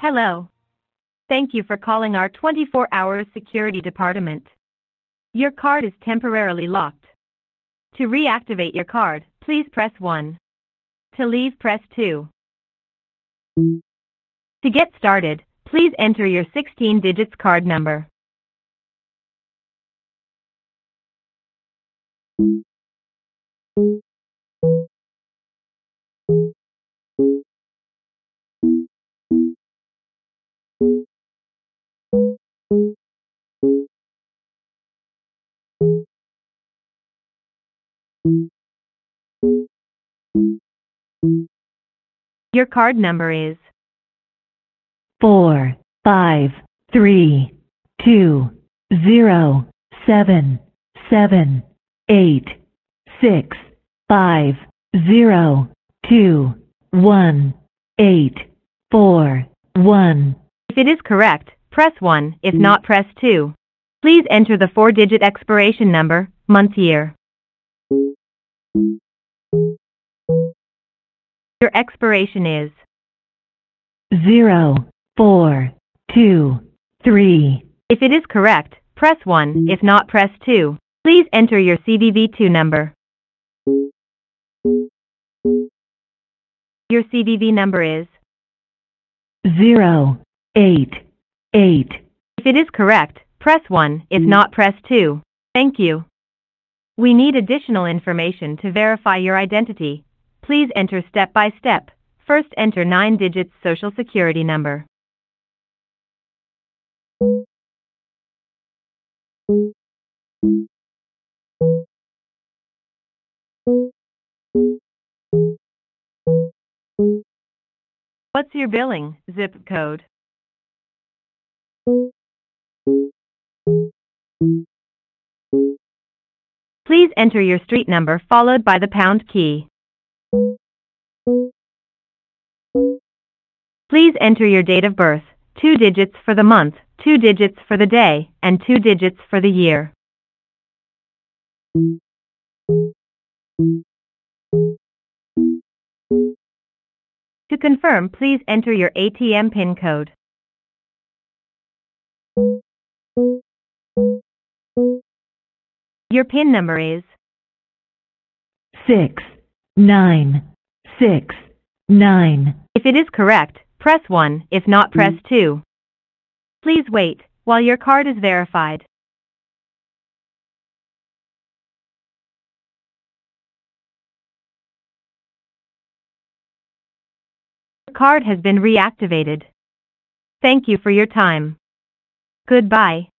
Hello. Thank you for calling our 24-hour security department. Your card is temporarily locked. To reactivate your card, please press 1. To leave, press 2. To get started, please enter your 16 digits card number. Your card number is 453278650218441. If it is correct, press 1. If not, press 2. Please enter the 4-digit expiration number, month, year. Your expiration is 0423. If it is correct, press 1. If not, press 2. Please enter your CVV2 number. Your CVV number is 088. If it is correct, press 1. If not, press 2. Thank you. We need additional information to verify your identity. Please enter step by step. First, enter 9 digits Social Security number. What's your billing zip code? Please enter your street number followed by the pound key. Please enter your date of birth, 2 digits for the month, 2 digits for the day, and 2 digits for the year. To confirm, please enter your ATM PIN code. Your PIN number is 6969. If it is correct, press 1. If not, press 2. Please wait while your card is verified. Your card has been reactivated. Thank you for your time. Goodbye.